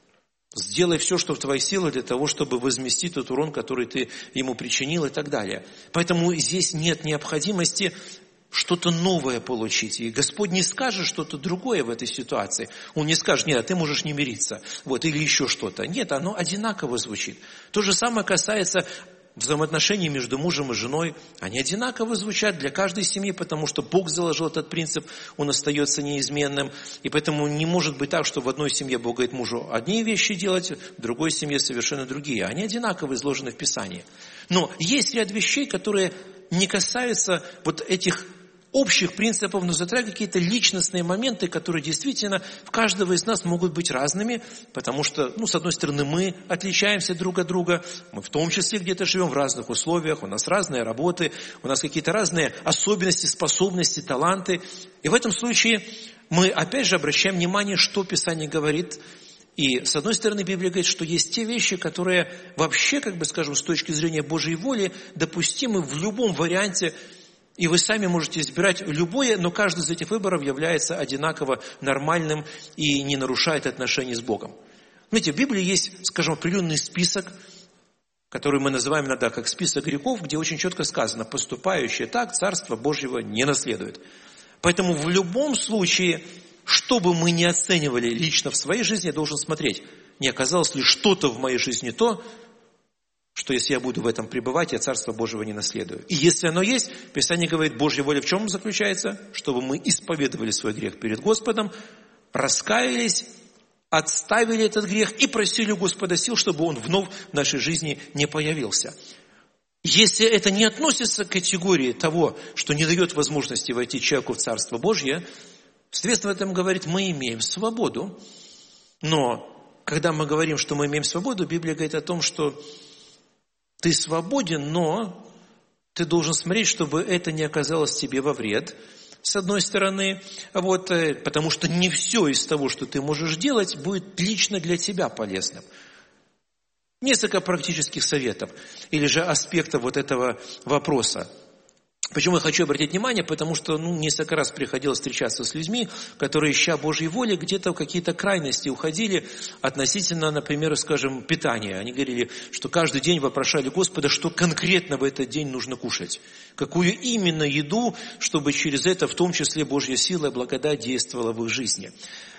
сделай все, что в твоих силах для того, чтобы возместить тот урон, который ты ему причинил и так далее. Поэтому здесь нет необходимости что-то новое получить. И Господь не скажет что-то другое в этой ситуации. Он не скажет, нет, а ты можешь не мириться. Вот, или еще что-то. Нет, оно одинаково звучит. То же самое касается взаимоотношений между мужем и женой. Они одинаково звучат для каждой семьи, потому что Бог заложил этот принцип, он остается неизменным. И поэтому не может быть так, что в одной семье Бог говорит мужу одни вещи делать, в другой семье совершенно другие. Они одинаково изложены в Писании. Но есть ряд вещей, которые не касаются вот этих общих принципов, но затрагивает какие-то личностные моменты, которые действительно в каждого из нас могут быть разными, потому что, ну, с одной стороны, мы отличаемся друг от друга, мы в том числе где-то живем в разных условиях, у нас разные работы, у нас какие-то разные особенности, способности, таланты. И в этом случае мы опять же обращаем внимание, что Писание говорит. И с одной стороны, Библия говорит, что есть те вещи, которые вообще, как бы скажем, с точки зрения Божьей воли, допустимы в любом варианте. И вы сами можете избирать любое, но каждый из этих выборов является одинаково нормальным и не нарушает отношений с Богом. Знаете, в Библии есть, скажем, определенный список, который мы называем иногда как список грехов, где очень четко сказано: поступающий так Царство Божьего не наследует. Поэтому в любом случае, что бы мы ни оценивали лично в своей жизни, я должен смотреть, не оказалось ли что-то в моей жизни то, что если я буду в этом пребывать, я Царство Божьего не наследую. И если оно есть, Писание говорит, Божья воля в чем заключается? Чтобы мы исповедовали свой грех перед Господом, раскаялись, отставили этот грех и просили у Господа сил, чтобы он вновь в нашей жизни не появился. Если это не относится к категории того, что не дает возможности войти человеку в Царство Божье, следствие в этом говорит, мы имеем свободу. Но когда мы говорим, что мы имеем свободу, Библия говорит о том, что ты свободен, но ты должен смотреть, чтобы это не оказалось тебе во вред, с одной стороны, вот, потому что не все из того, что ты можешь делать, будет лично для тебя полезным. Несколько практических советов или же аспектов вот этого вопроса. Почему я хочу обратить внимание? Потому что ну, несколько раз приходилось встречаться с людьми, которые, ища Божьей воли, где-то в какие-то крайности уходили относительно, например, скажем, питания. Они говорили, что каждый день вопрошали Господа, что конкретно в этот день нужно кушать. Какую именно еду, чтобы через это, в том числе, Божья сила и благодать действовала в их жизни.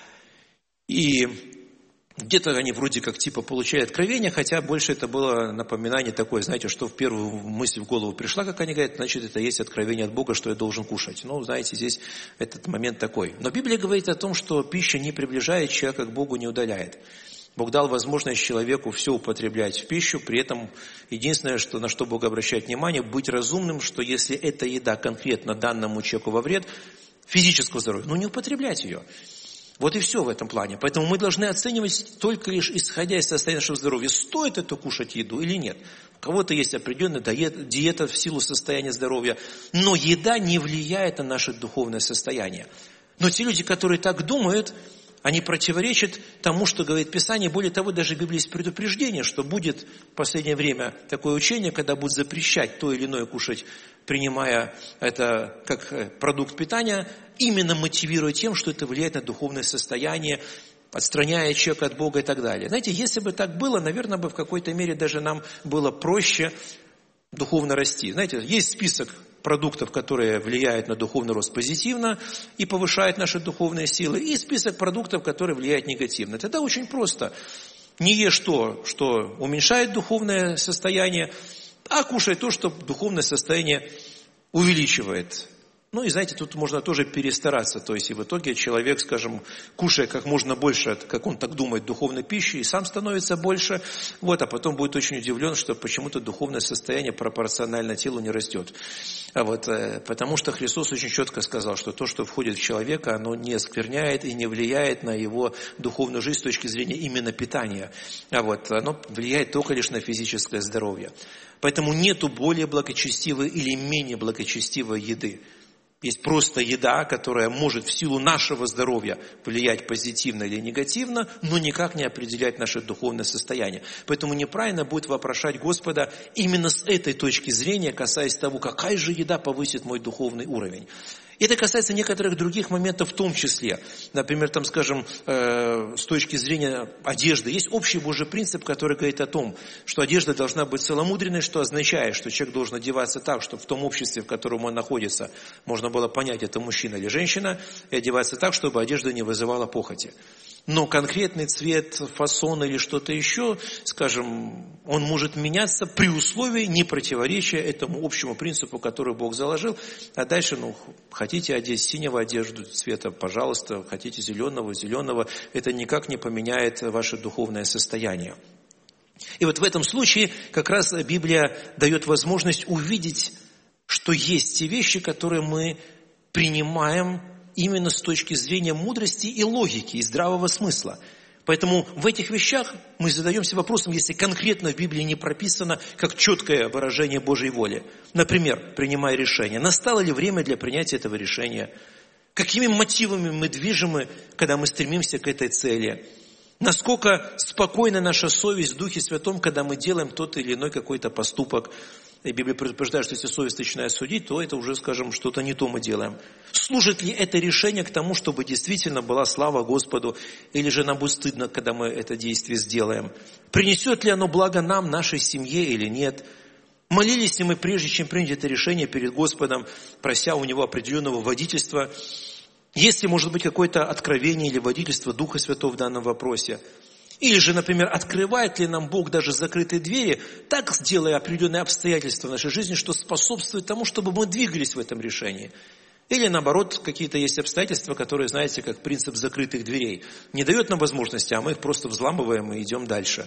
И где-то они вроде как типа получали откровение, хотя больше это было напоминание такое, знаете, что в первую мысль в голову пришла, как они говорят, значит, это есть откровение от Бога, что я должен кушать. Ну, знаете, здесь этот момент такой. Но Библия говорит о том, что пища не приближает человека к Богу, не удаляет. Бог дал возможность человеку все употреблять в пищу, при этом единственное, что, на что Бог обращает внимание, быть разумным, что если эта еда конкретно данному человеку во вред, физического здоровья, ну не употреблять ее. Вот и все в этом плане. Поэтому мы должны оценивать только лишь исходя из состояния нашего здоровья, стоит это кушать еду или нет. У кого-то есть определенная диета в силу состояния здоровья, но еда не влияет на наше духовное состояние. Но те люди, которые так думают, они противоречат тому, что говорит Писание. Более того, даже в Библии есть предупреждение, что будет в последнее время такое учение, когда будут запрещать то или иное кушать, принимая это как продукт питания, именно мотивируя тем, что это влияет на духовное состояние, отстраняя человека от Бога и так далее. Знаете, если бы так было, наверное, бы в какой-то мере даже нам было проще духовно расти. Знаете, есть список продуктов, которые влияют на духовный рост позитивно и повышают наши духовные силы, и список продуктов, которые влияют негативно. Тогда очень просто. Не ешь то, что уменьшает духовное состояние, а кушай то, что духовное состояние увеличивает. Ну и знаете, тут можно тоже перестараться. То есть и в итоге человек, скажем, кушая как можно больше, как он так думает, духовной пищи, и сам становится больше, вот, а потом будет очень удивлен, что почему-то духовное состояние пропорционально телу не растет. А вот, потому что Христос очень четко сказал, что то, что входит в человека, оно не оскверняет и не влияет на его духовную жизнь с точки зрения именно питания. А вот, оно влияет только лишь на физическое здоровье. Поэтому нету более благочестивой или менее благочестивой еды. Есть просто еда, которая может в силу нашего здоровья влиять позитивно или негативно, но никак не определять наше духовное состояние. Поэтому неправильно будет вопрошать Господа именно с этой точки зрения, касаясь того, какая же еда повысит мой духовный уровень. И это касается некоторых других моментов в том числе. Например, там, скажем, э, с точки зрения одежды. Есть общий Божий принцип, который говорит о том, что одежда должна быть целомудренной, что означает, что человек должен одеваться так, чтобы в том обществе, в котором он находится, можно было понять, это мужчина или женщина, и одеваться так, чтобы одежда не вызывала похоти. Но конкретный цвет, фасон или что-то еще, скажем, он может меняться при условии не противоречия этому общему принципу, который Бог заложил. А дальше, ну, хотите одеть синего одежду цвета, пожалуйста, хотите зеленого, зеленого. Это никак не поменяет ваше духовное состояние. И вот в этом случае как раз Библия дает возможность увидеть, что есть те вещи, которые мы принимаем именно с точки зрения мудрости и логики, и здравого смысла. Поэтому в этих вещах мы задаемся вопросом, если конкретно в Библии не прописано как четкое выражение Божьей воли. Например, принимая решение. Настало ли время для принятия этого решения? Какими мотивами мы движимы, когда мы стремимся к этой цели? Насколько спокойна наша совесть в Духе Святом, когда мы делаем тот или иной какой-то поступок? И Библия предупреждает, что если совесть начинает судить, то это уже, скажем, что-то не то мы делаем. Служит ли это решение к тому, чтобы действительно была слава Господу, или же нам будет стыдно, когда мы это действие сделаем? Принесет ли оно благо нам, нашей семье или нет? Молились ли мы, прежде чем принять это решение перед Господом, прося у Него определенного водительства? Есть ли, может быть, какое-то откровение или водительство Духа Святого в данном вопросе? Или же, например, открывает ли нам Бог даже закрытые двери, так делая определенные обстоятельства в нашей жизни, что способствует тому, чтобы мы двигались в этом решении? Или наоборот, какие-то есть обстоятельства, которые, знаете, как принцип закрытых дверей. Не дает нам возможности, а мы их просто взламываем и идем дальше.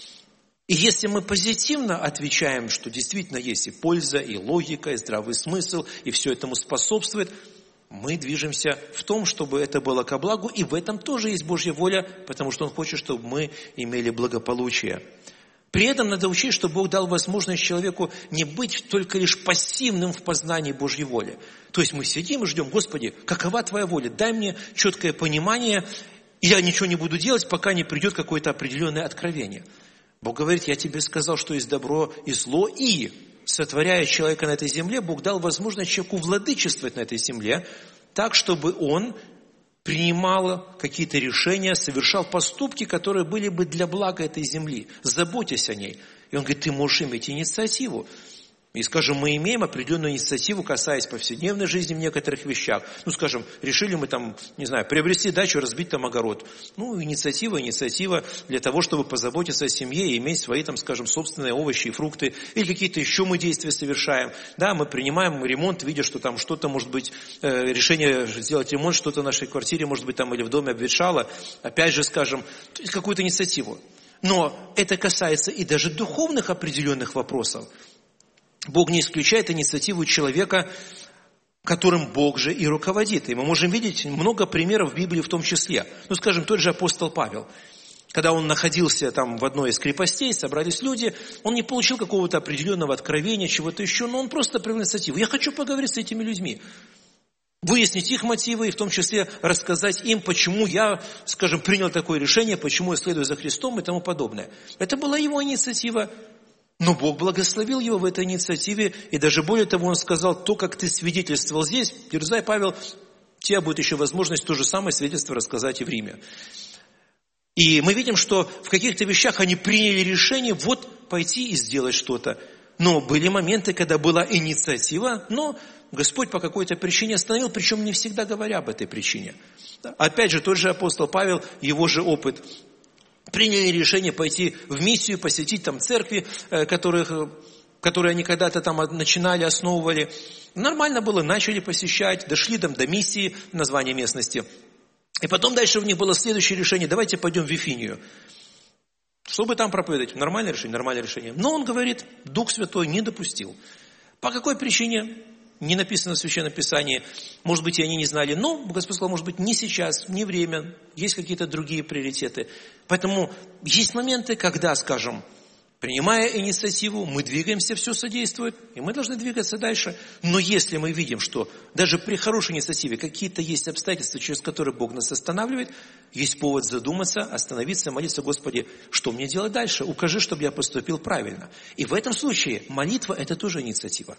И если мы позитивно отвечаем, что действительно есть и польза, и логика, и здравый смысл, и все этому способствует, мы движемся в том, чтобы это было ко благу, и в этом тоже есть Божья воля, потому что Он хочет, чтобы мы имели благополучие. При этом надо учесть, что Бог дал возможность человеку не быть только лишь пассивным в познании Божьей воли. То есть мы сидим и ждем: Господи, какова Твоя воля? Дай мне четкое понимание, и я ничего не буду делать, пока не придет какое-то определенное откровение. Бог говорит: я тебе сказал, что есть добро и зло, и... сотворяя человека на этой земле, Бог дал возможность человеку владычествовать на этой земле, так, чтобы он принимал какие-то решения, совершал поступки, которые были бы для блага этой земли, заботясь о ней. И он говорит: ты можешь иметь инициативу. И, скажем, мы имеем определенную инициативу, касаясь повседневной жизни в некоторых вещах. Ну, скажем, решили мы там, не знаю, приобрести дачу, разбить там огород. Ну, инициатива, инициатива для того, чтобы позаботиться о семье и иметь свои там, скажем, собственные овощи и фрукты. Или какие-то еще мы действия совершаем. Да, мы принимаем ремонт, видя, что там что-то, может быть, э, решение сделать ремонт, что-то в нашей квартире, может быть, там или в доме обветшало. Опять же, скажем, то есть какую-то инициативу. Но это касается и даже духовных определенных вопросов. Бог не исключает инициативу человека, которым Бог же и руководит. И мы можем видеть много примеров в Библии в том числе. Ну, скажем, тот же апостол Павел. Когда он находился там в одной из крепостей, собрались люди, он не получил какого-то определенного откровения, чего-то еще, но он просто проявил инициативу. Я хочу поговорить с этими людьми. Выяснить их мотивы и в том числе рассказать им, почему я, скажем, принял такое решение, почему я следую за Христом и тому подобное. Это была его инициатива. Но Бог благословил его в этой инициативе, и даже более того, Он сказал: то, как ты свидетельствовал здесь, дерзай, Павел, у тебя будет еще возможность то же самое свидетельство рассказать и в Риме. И мы видим, что в каких-то вещах они приняли решение вот пойти и сделать что-то. Но были моменты, когда была инициатива, но Господь по какой-то причине остановил, причем не всегда говоря об этой причине. Опять же, тот же апостол Павел, его же опыт. Приняли решение пойти в миссию, посетить там церкви, которых, которые они когда-то там начинали, основывали. Нормально было, начали посещать, дошли там до миссии, название местности. И потом дальше у них было следующее решение: давайте пойдем в Вифинию. Чтобы там проповедовать. Нормальное решение, нормальное решение. Но он говорит, Дух Святой не допустил. По какой причине? Не написано в Священном Писании. Может быть, и они не знали. Но Господь сказал: может быть, не сейчас, не время. Есть какие-то другие приоритеты. Поэтому есть моменты, когда, скажем, принимая инициативу, мы двигаемся, все содействует, и мы должны двигаться дальше. Но если мы видим, что даже при хорошей инициативе какие-то есть обстоятельства, через которые Бог нас останавливает, есть повод задуматься, остановиться, молиться: Господи, что мне делать дальше? Укажи, чтобы я поступил правильно. И в этом случае молитва – это тоже инициатива.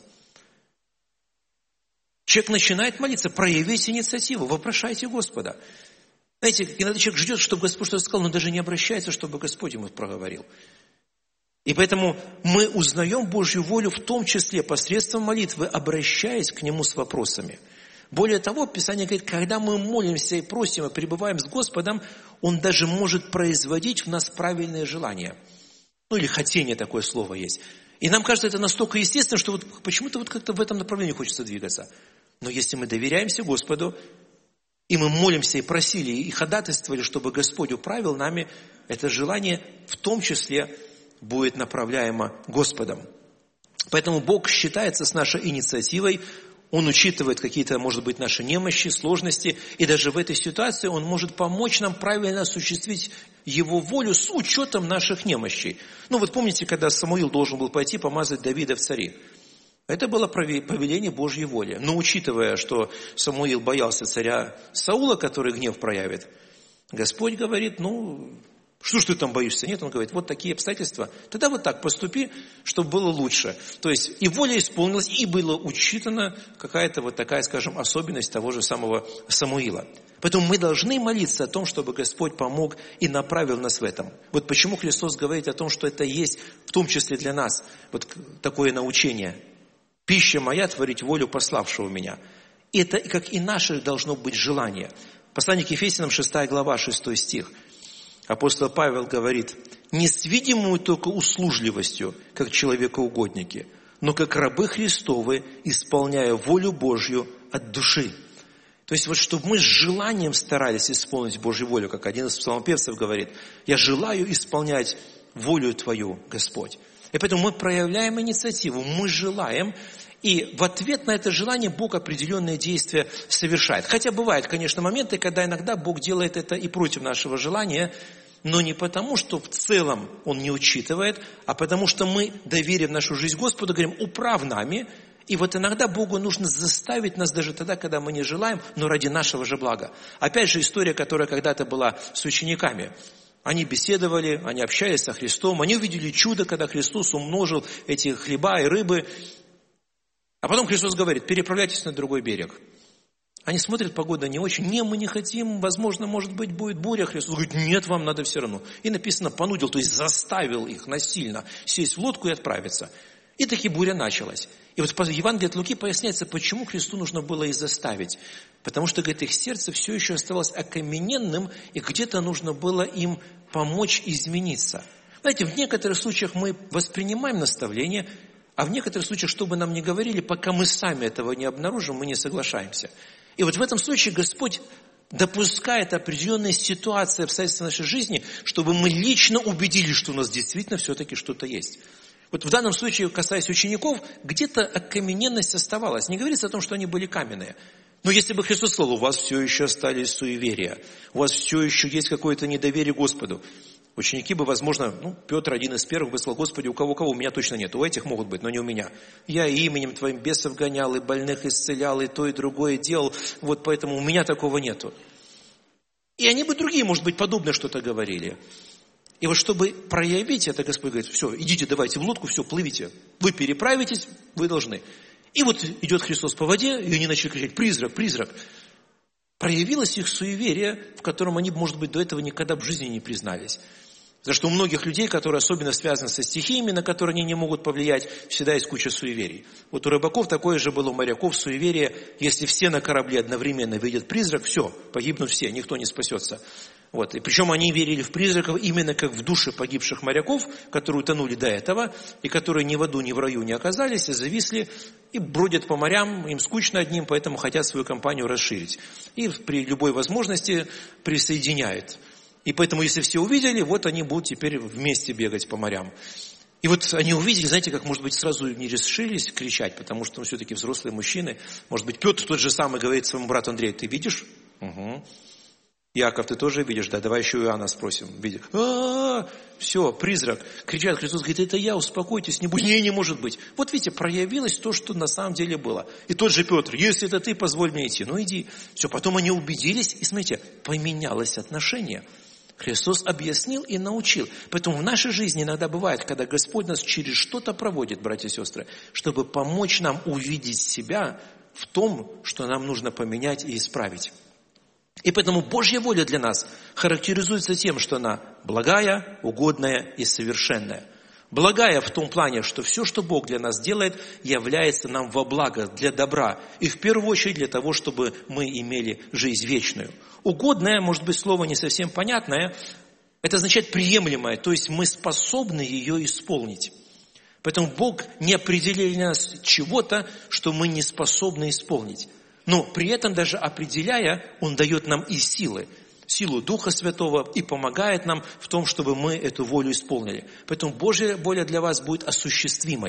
Человек начинает молиться: проявите инициативу, вопрошайте Господа. Знаете, иногда человек ждет, чтобы Господь что-то сказал, но даже не обращается, чтобы Господь ему проговорил. И поэтому мы узнаем Божью волю в том числе посредством молитвы, обращаясь к Нему с вопросами. Более того, Писание говорит, когда мы молимся и просим, и пребываем с Господом, Он даже может производить в нас правильные желания. Ну или хотение, такое слово есть. И нам кажется, это настолько естественно, что вот почему-то вот как-то в этом направлении хочется двигаться. Но если мы доверяемся Господу, и мы молимся и просили, и ходатайствовали, чтобы Господь управил нами, это желание в том числе будет направляемо Господом. Поэтому Бог считается с нашей инициативой, Он учитывает какие-то, может быть, наши немощи, сложности, и даже в этой ситуации Он может помочь нам правильно осуществить Его волю с учетом наших немощей. Ну вот помните, когда Самуил должен был пойти помазать Давида в цари? Это было повеление Божьей воли. Но учитывая, что Самуил боялся царя Саула, который гнев проявит, Господь говорит, ну, что ж ты там боишься? Нет, Он говорит, вот такие обстоятельства. Тогда вот так поступи, чтобы было лучше. То есть и воля исполнилась, и была учитана какая-то вот такая, скажем, особенность того же самого Самуила. Поэтому мы должны молиться о том, чтобы Господь помог и направил нас в этом. Вот почему Христос говорит о том, что это есть в том числе для нас вот такое научение. Пища моя творить волю пославшего меня. И это как и наше должно быть желание. Послание к Ефесянам, шестая глава, шестой стих. Апостол Павел говорит, не с видимую только услужливостью, как человекоугодники, но как рабы Христовы, исполняя волю Божью от души. То есть вот чтобы мы с желанием старались исполнить Божью волю, как один из псалмопевцев говорит, я желаю исполнять волю Твою, Господь. И поэтому мы проявляем инициативу, мы желаем, и в ответ на это желание Бог определенные действия совершает. Хотя бывают, конечно, моменты, когда иногда Бог делает это и против нашего желания, но не потому, что в целом Он не учитывает, а потому что мы, доверив нашу жизнь Господу, говорим, управ нами. И вот иногда Богу нужно заставить нас даже тогда, когда мы не желаем, но ради нашего же блага. Опять же, история, которая когда-то была с учениками. Они беседовали, они общались со Христом, они увидели чудо, когда Христос умножил эти хлеба и рыбы. А потом Христос говорит, переправляйтесь на другой берег. Они смотрят, погода не очень. Не, мы не хотим, возможно, может быть, будет буря. Христос говорит, нет, вам надо все равно. И написано, понудил, то есть заставил их насильно сесть в лодку и отправиться. И таки буря началась. И вот в Евангелии от Луки поясняется, почему Христу нужно было их заставить. Потому что, говорит, их сердце все еще оставалось окамененным, и где-то нужно было им помочь измениться. Знаете, в некоторых случаях мы воспринимаем наставление, а в некоторых случаях, что бы нам ни говорили, пока мы сами этого не обнаружим, мы не соглашаемся. И вот в этом случае Господь допускает определенные ситуации, обстоятельства нашей жизни, чтобы мы лично убедились, что у нас действительно все-таки что-то есть. Вот в данном случае, касаясь учеников, где-то окамененность оставалась. Не говорится о том, что они были каменные. Но если бы Христос сказал, у вас все еще остались суеверия, у вас все еще есть какое-то недоверие Господу, ученики бы, возможно, ну, Петр, один из первых, бы сказал, Господи, у кого-кого, у меня точно нет, у этих могут быть, но не у меня. Я именем Твоим бесов гонял, и больных исцелял, и то, и другое делал, вот поэтому у меня такого нету. И они бы другие, может быть, подобное что-то говорили. И вот чтобы проявить это, Господь говорит, все, идите, давайте в лодку, все, плывите. Вы переправитесь, вы должны. И вот идет Христос по воде, и они начали кричать, призрак, призрак. Проявилось их суеверие, в котором они, может быть, до этого никогда в жизни не признались. Потому что у многих людей, которые особенно связаны со стихиями, на которые они не могут повлиять, всегда есть куча суеверий. Вот у рыбаков такое же было, у моряков суеверие. Если все на корабле одновременно видят призрак, все, погибнут все, никто не спасется. Вот. И причем они верили в призраков именно как в души погибших моряков, которые утонули до этого, и которые ни в аду, ни в раю не оказались, и зависли, и бродят по морям, им скучно одним, поэтому хотят свою компанию расширить. И при любой возможности присоединяют. И поэтому, если все увидели, вот они будут теперь вместе бегать по морям. И вот они увидели, знаете, как, может быть, сразу не решились кричать, потому что ну, все-таки взрослые мужчины. Может быть, Петр тот же самый говорит своему брату Андрею, ты видишь? Угу. Яков, ты тоже видишь? Да, давай еще Иоанна спросим. Видишь? А-а-а! Все, призрак. Кричат, Христос говорит, это я, успокойтесь, не, не, не может быть. Вот видите, проявилось то, что на самом деле было. И тот же Петр, если это ты, позволь мне идти. Ну иди. Все, потом они убедились, и смотрите, поменялось отношение. Христос объяснил и научил. Поэтому в нашей жизни иногда бывает, когда Господь нас через что-то проводит, братья и сестры, чтобы помочь нам увидеть себя в том, что нам нужно поменять и исправить. И поэтому Божья воля для нас характеризуется тем, что она благая, угодная и совершенная. Благая в том плане, что все, что Бог для нас делает, является нам во благо, для добра. И в первую очередь для того, чтобы мы имели жизнь вечную. Угодная, может быть, слово не совсем понятное, это означает приемлемое, то есть мы способны ее исполнить. Поэтому Бог не определил для нас чего-то, что мы не способны исполнить. Но при этом даже определяя, Он дает нам и силы. Силу Духа Святого и помогает нам в том, чтобы мы эту волю исполнили. Поэтому Божья воля для вас будет осуществимой.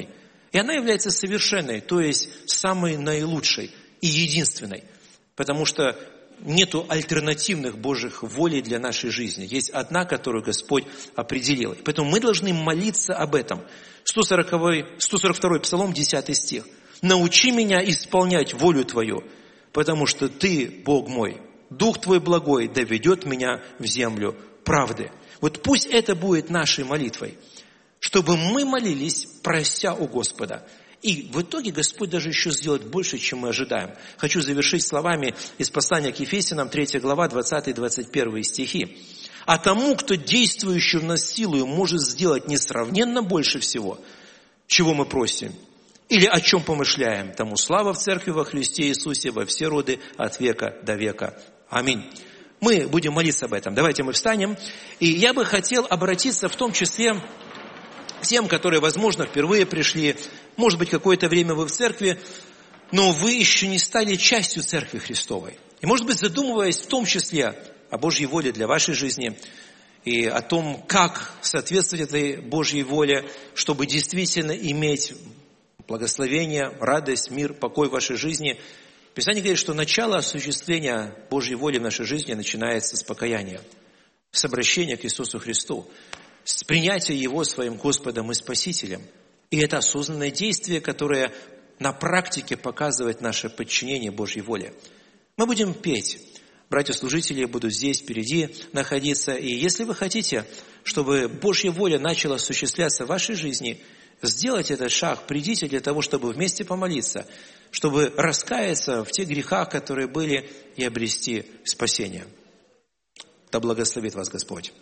И она является совершенной, то есть самой наилучшей и единственной. Потому что нету альтернативных Божьих волей для нашей жизни. Есть одна, которую Господь определил. Поэтому мы должны молиться об этом. сто сороковой, сто сорок второй Псалом, десятый стих. «Научи меня исполнять волю Твою, потому что Ты, Бог мой, Дух Твой благой доведет меня в землю правды». Вот пусть это будет нашей молитвой, чтобы мы молились, прося у Господа. И в итоге Господь даже еще сделает больше, чем мы ожидаем. Хочу завершить словами из послания к Ефесянам, третья глава, двадцатый двадцать первый стихи. «А тому, кто действующий в нас силою может сделать несравненно больше всего, чего мы просим, или о чем помышляем, тому слава в Церкви во Христе Иисусе во все роды от века до века. Аминь». Мы будем молиться об этом. Давайте мы встанем. И я бы хотел обратиться в том числе к тем, которые, возможно, впервые пришли. Может быть, какое-то время вы в церкви, но вы еще не стали частью Церкви Христовой. И, может быть, задумываясь в том числе о Божьей воле для вашей жизни и о том, как соответствовать этой Божьей воле, чтобы действительно иметь благословение, радость, мир, покой в вашей жизни. Писание говорит, что начало осуществления Божьей воли в нашей жизни начинается с покаяния, с обращения к Иисусу Христу, с принятия Его своим Господом и Спасителем. И это осознанное действие, которое на практике показывает наше подчинение Божьей воле. Мы будем петь. Братья-служители будут здесь впереди находиться. И если вы хотите, чтобы Божья воля начала осуществляться в вашей жизни, сделать этот шаг, придите для того, чтобы вместе помолиться, чтобы раскаяться в тех грехах, которые были, и обрести спасение. Да благословит вас Господь.